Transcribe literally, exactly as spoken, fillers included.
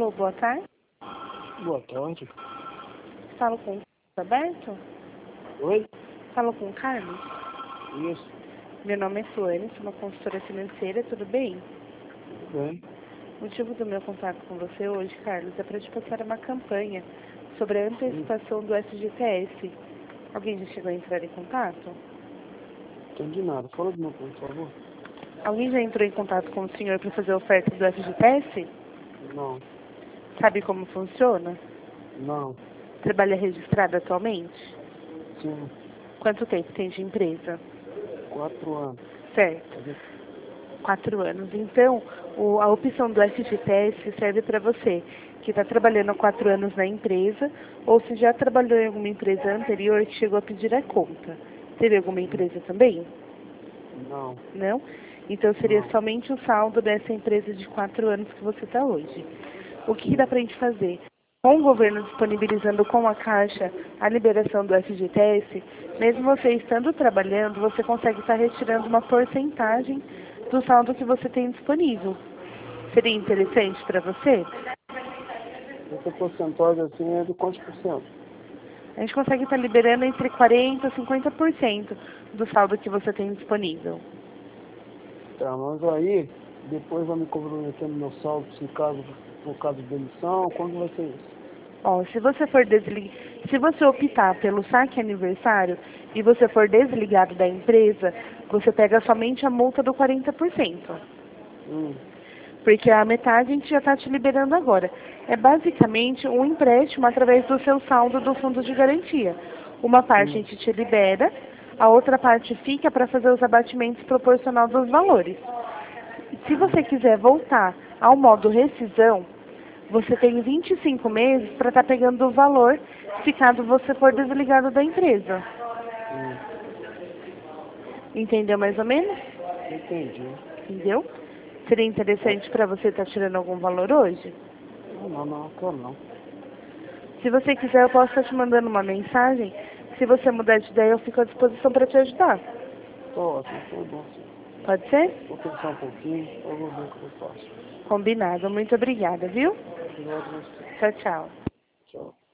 Alô, boa tarde. Boa tarde. Falo com o Roberto? Oi? Falo com o Carlos? Isso. Meu nome é Suane, sou uma consultora financeira, tudo bem? Tudo bem. O motivo do meu contato com você hoje, Carlos, é para te passar uma campanha sobre a antecipação do S G T S. Alguém já chegou a entrar em contato? Entendi nada. Fala de novo, por favor. Alguém já entrou em contato com o senhor para fazer a oferta do S G T S? Não. Sabe como funciona? Não. Trabalha registrado atualmente? Sim. Quanto tempo tem de empresa? Quatro anos. Certo. Quatro anos. Então, o, a opção do F G T S serve para você que está trabalhando há quatro anos na empresa ou se já trabalhou em alguma empresa anterior que chegou a pedir a conta. Teve alguma empresa também? Não. Não? Então, seria Não. somente o saldo dessa empresa de quatro anos que você está hoje. O que, que dá para a gente fazer? Com o governo disponibilizando com a Caixa a liberação do F G T S, mesmo você estando trabalhando, você consegue estar retirando uma porcentagem do saldo que você tem disponível. Seria interessante para você? Essa porcentagem assim é de quantos por cento? A gente consegue estar liberando entre quarenta por cento e cinquenta por cento do saldo que você tem disponível. Tá, mas aí, depois vai me comprometendo meu saldo, se caso, por caso de demissão, quando vai ser isso? Ó, se você for deslig... se você optar pelo saque aniversário e você for desligado da empresa, você pega somente a multa do quarenta por cento. Hum. Porque a metade a gente já está te liberando agora. É basicamente um empréstimo através do seu saldo do fundo de garantia. Uma parte a Hum. gente te libera, a outra parte fica para fazer os abatimentos proporcional dos valores. Se você quiser voltar ao modo rescisão, você tem vinte e cinco meses para estar pegando o valor se caso você for desligado da empresa. Hum. Entendeu mais ou menos? Entendi. Entendeu? Seria interessante para você estar tirando algum valor hoje? Não, não, não, quero não. Se você quiser, eu posso estar te mandando uma mensagem. Se você mudar de ideia, eu fico à disposição para te ajudar. Tá ótimo, foi bom sim. Pode ser? Vou pensar um pouquinho, eu vou ver o que eu faço. Combinado. Muito obrigada, viu? Obrigado a você. Tchau, tchau. Tchau.